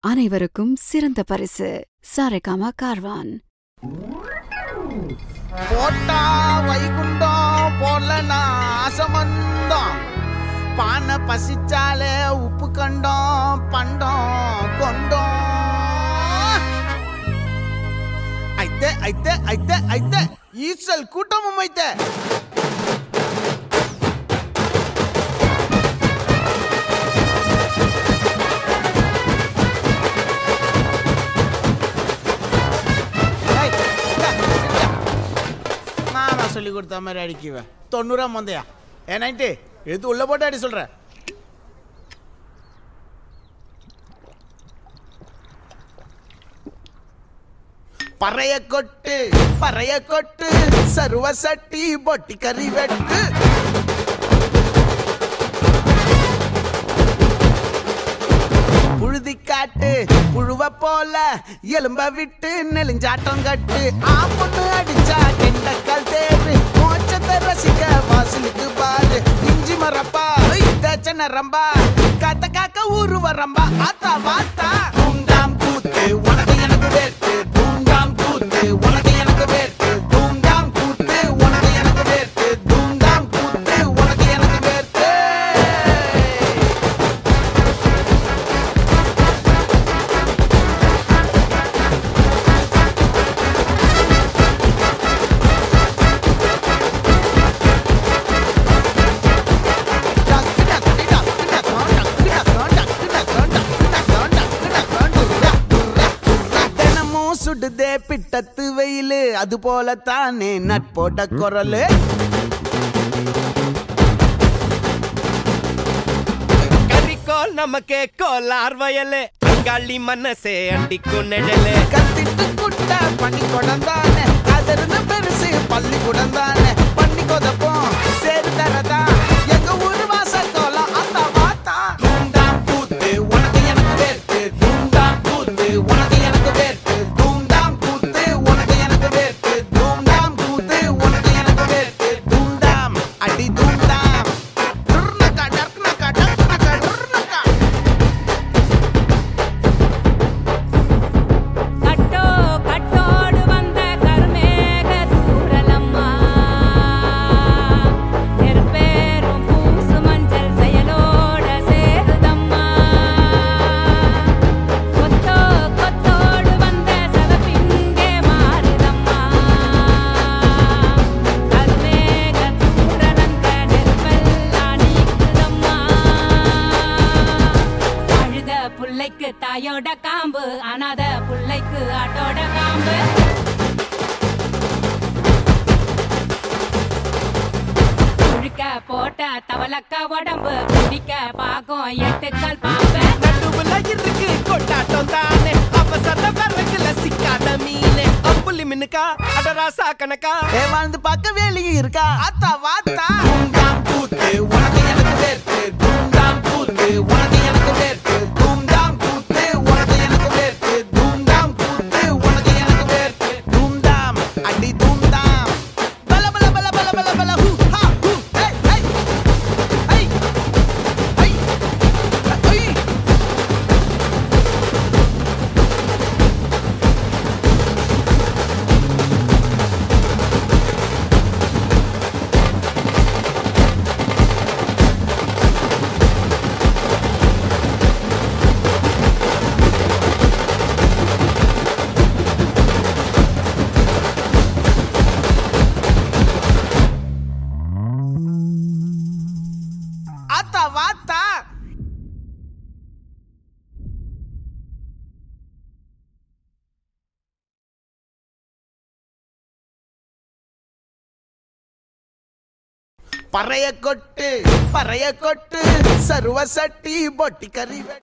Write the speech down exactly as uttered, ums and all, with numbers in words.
அனைவருக்கும் சிறந்த பரிசு சாரேகாமா கார்வான். போட்டா வைகுண்டம் போடலனா ஆசமந்தம், பானை பசிச்சாலே உப்பு கண்டோம் பண்டம் கொண்டோம். ஐத்தே ஐத்தே ஐத்தே ஐத்தே ஈசல் கூட்டமும் ஐத்தே. சொல்லி கொடுத்த மாதிரி அடிக்குவேன். தொண்ணூறாம் வந்தையா ஏன்னாயிட்டு எது உள்ள போட்டு அடி சொல்ற. பறைய கொட்டு பறைய கொட்டு சருவ சட்டி பொட்டி கறி வெட்டு. புழுதி காட்டு புழுவ போல எலும்ப விட்டு நெலிஞ்சாட்டம் கட்டு. ஆ பொண்ணு அடிச்சா கெண்டக்கால் தேரு மோச்சத்தை ரசிக்க வாசலுக்கு பாரு. இஞ்சி மரப்பா தேச்சன ரம்பா காத்த காக்க ஊரு வரம்பா. ஆத்தா வாத்தா தூண்டாம் கூத்து உனக்கு எனக்கு வேட்டு. தூண்டாம் கூத்து உனக்கு எனக்கு வேட்டு. தூண்டாம் கூத்து உனக்கு எனக்கு வேட்டு. தூண்டாம் கூத்து உனக்கு எனக்கு வேட்டு. சுடுதே பிட்டத்து வெயிலு அது போல தானே நட்போட்ட குரலு. கரிக்கோல் நமக்கே கோலார் வயலு அங்காளி மனசே அண்டிக்கும் நிழலு. கத்திட்டு குட்ட பண்ணி கொடந்தானே அதிர்ந்து பெருசு பள்ளி குடந்தானே. பண்ணி கொதப்போம் சேரு தரதா எங்க ஊரு வாச கோலம். அந்த வாத்தா தூண்டாம் கூத்து உனக்கு எனக்கு வேட்டு. தூண்டாம் கூத்து உனக்கு எனக்கு வேட்டு. தூண்டாம் கூத்து உனக்கு எனக்கு வேட்டு. தூண்டாம் கூத்து உனக்கு எனக்கு வேட்டு. தூண்டாம் அடி தூண்டாம் டுர்னக்கா டர்னக்கா டர்னக்கா டுர்னக்கா. கட்டோ கட்டோடு வந்த கருமேக தூரலம்மா, நெருப்பேறும் பூசு மஞ்சள் செயலோட சேருதம்மா. கொத்தோ கொத்தோடு வந்த சதப்பிங்கே மாறுதம்மா, கருமேக தூரலங்க நெருப்பெல்லாம் நீக்குதம்மா. அழுத புள்ளைக்கு தாயோட காம்பு, அனாத புள்ளைக்கு ஆட்டோட காம்பு. குழுக்க போட்ட தவளக்க உடம்பு குடிக்க பாகம் எட்டுக்கால் பாம்பு. நடுவுல இருக்கு கொண்டாட்டம் தானே அவசர வரகுல சிக்காத மீனே. அம்புலி மின்னுக்கா அடராசா கணக்கா ஏ வாழ்ந்து பார்க்க வேலையும் இருக்கா. ஆத்தா வாத்தா தூண்டாம் கூத்து உனக்கு எனக்கு வேட்டு. தூண்டாம் கூத்து உனக்கு எனக்கு வேட்டு. தூண்டாம் கூத்து உனக்கு எனக்கு வேட்டு. தூண்டாம் கூத்து உனக்கு எனக்கு வேட்டு. தூண்டாம் அடி தூண்டாம் பல பல பல பல பல பல ஹூ ஹா ஹூ ஹே ஹே ஹே ஹே ஹே. ஆத்தா வாத்தா பறைய கொட்டு பறைய கொட்டு சருவ சட்டி பொட்டி கறி வெட்டு.